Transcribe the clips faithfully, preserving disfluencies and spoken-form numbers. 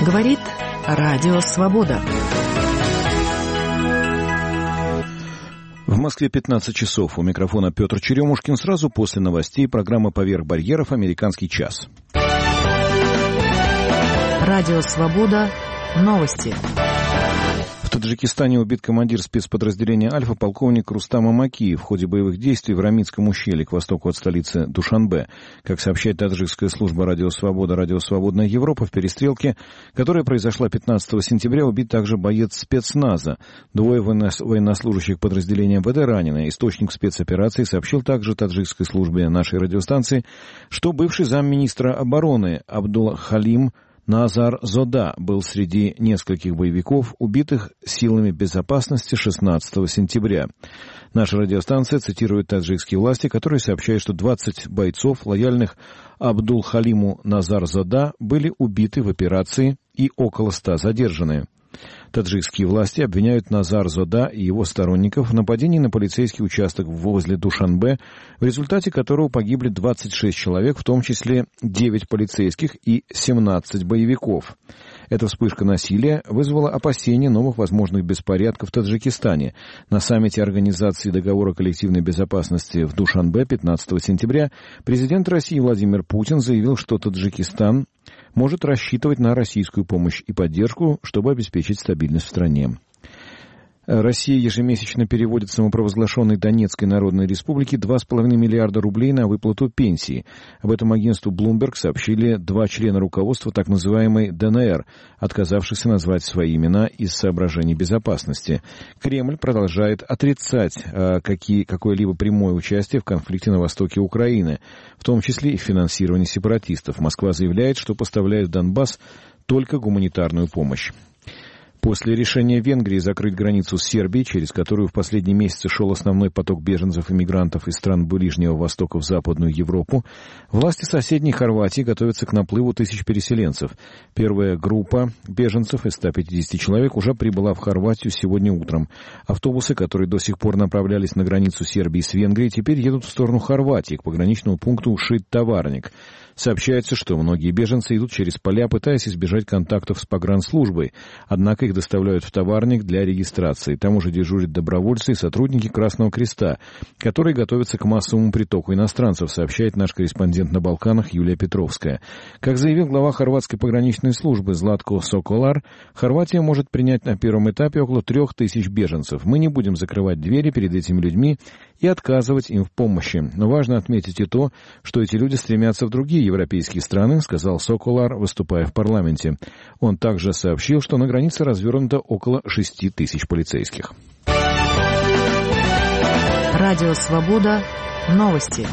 Говорит Радио Свобода. В Москве пятнадцать часов. У микрофона Петр Черемушкин. Сразу после новостей программа «Поверх барьеров. Американский час». Радио Свобода. Новости. В Таджикистане убит командир спецподразделения «Альфа» полковник Рустам Амакиев в ходе боевых действий в Рамитском ущелье к востоку от столицы Душанбе. Как сообщает таджикская служба «Радио Свобода», «Радио Свободная Европа», в перестрелке, которая произошла пятнадцатого сентября, убит также боец спецназа. Двое военнослужащих подразделения эм вэ дэ ранены. Источник спецоперации сообщил также таджикской службе нашей радиостанции, что бывший замминистра обороны Абдул-Халим Назар Зода был среди нескольких боевиков, убитых силами безопасности шестнадцатого сентября. Наша радиостанция цитирует таджикские власти, которые сообщают, что двадцать бойцов, лояльных Абдул-Халиму Назар Зода, были убиты в операции и около ста задержаны. Таджикские власти обвиняют Назар Зода и его сторонников в нападении на полицейский участок возле Душанбе, в результате которого погибли двадцать шесть человек, в том числе девять полицейских и семнадцать боевиков. Эта вспышка насилия вызвала опасения новых возможных беспорядков в Таджикистане. На саммите Организации договора коллективной безопасности в Душанбе пятнадцатого сентября президент России Владимир Путин заявил, что Таджикистан может рассчитывать на российскую помощь и поддержку, чтобы обеспечить стабильность в стране. Россия ежемесячно переводит самопровозглашенной Донецкой Народной Республике два с половиной миллиарда рублей на выплату пенсии. Об этом агентству Bloomberg сообщили два члена руководства так называемой дэ эн эр, отказавшихся назвать свои имена из соображений безопасности. Кремль продолжает отрицать а, какие, какое-либо прямое участие в конфликте на востоке Украины, в том числе и в финансировании сепаратистов. Москва заявляет, что поставляет в Донбасс только гуманитарную помощь. После решения Венгрии закрыть границу с Сербией, через которую в последние месяцы шел основной поток беженцев и мигрантов из стран Ближнего Востока в Западную Европу, власти соседней Хорватии готовятся к наплыву тысяч переселенцев. Первая группа беженцев из ста пятидесяти человек уже прибыла в Хорватию сегодня утром. Автобусы, которые до сих пор направлялись на границу Сербии с Венгрией, теперь едут в сторону Хорватии, к пограничному пункту Шит-Товарник. Сообщается, что многие беженцы идут через поля, пытаясь избежать контактов с погранслужбой, однако их доставляют в Товарник для регистрации. Там уже дежурят добровольцы и сотрудники Красного Креста, которые готовятся к массовому притоку иностранцев, сообщает наш корреспондент на Балканах Юлия Петровская. Как заявил глава хорватской пограничной службы Златко Соколар, Хорватия может принять на первом этапе около трех тысяч беженцев. Мы не будем закрывать двери перед этими людьми и отказывать им в помощи. Но важно отметить и то, что эти люди стремятся в другие европейские страны, сказал Соколар, выступая в парламенте. Он также сообщил, что на границе развернуто около шести тысяч полицейских. Радио Свобода. Новости.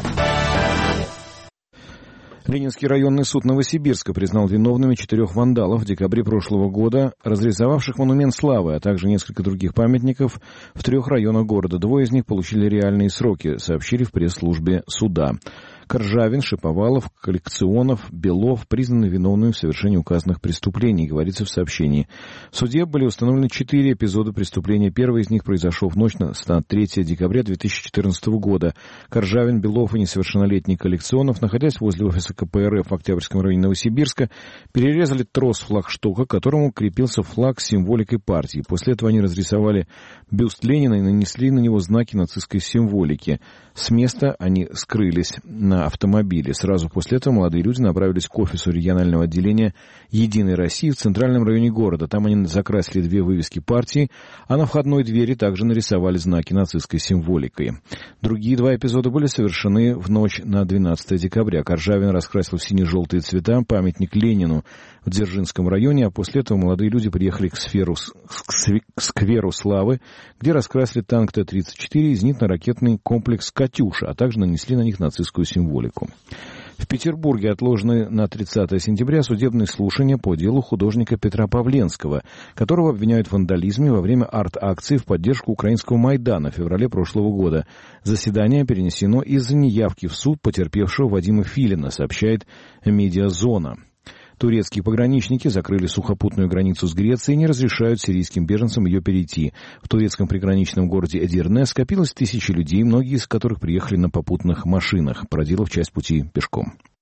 Ленинский районный суд Новосибирска признал виновными четырех вандалов в декабре прошлого года, разрисовавших монумент славы, а также несколько других памятников в трех районах города. Двое из них получили реальные сроки, сообщили в пресс-службе суда. Коржавин, Шиповалов, Коллекционов, Белов признаны виновными в совершении указанных преступлений, говорится в сообщении. В суде были установлены четыре эпизода преступления. Первый из них произошел в ночь на третьего декабря две тысячи четырнадцатого года. Коржавин, Белов и несовершеннолетний Коллекционов, находясь возле офиса ка пэ эр эф в Октябрьском районе Новосибирска, перерезали трос флагштока, к которому крепился флаг с символикой партии. После этого они разрисовали бюст Ленина и нанесли на него знаки нацистской символики. С места они скрылись на автомобиле. Сразу после этого молодые люди направились к офису регионального отделения «Единой России» в центральном районе города. Там они закрасили две вывески партии, а на входной двери также нарисовали знаки нацистской символикой. Другие два эпизода были совершены в ночь на двенадцатое декабря. Коржавин раскрасил в сине-желтые цвета памятник Ленину в Дзержинском районе, а после этого молодые люди приехали к, сферу, к скверу Славы, где раскрасили танк Т тридцать четыре и зенитно-ракетный комплекс «Катюша», а также нанесли на них нацистскую символику. В Петербурге отложены на тридцатое сентября судебные слушания по делу художника Петра Павленского, которого обвиняют в вандализме во время арт-акции в поддержку украинского Майдана в феврале прошлого года. Заседание перенесено из-за неявки в суд потерпевшего Вадима Филина, сообщает «Медиазона». Турецкие пограничники закрыли сухопутную границу с Грецией и не разрешают сирийским беженцам ее перейти. В турецком приграничном городе Эдирне скопилось тысячи людей, многие из которых приехали на попутных машинах, проделав часть пути пешком.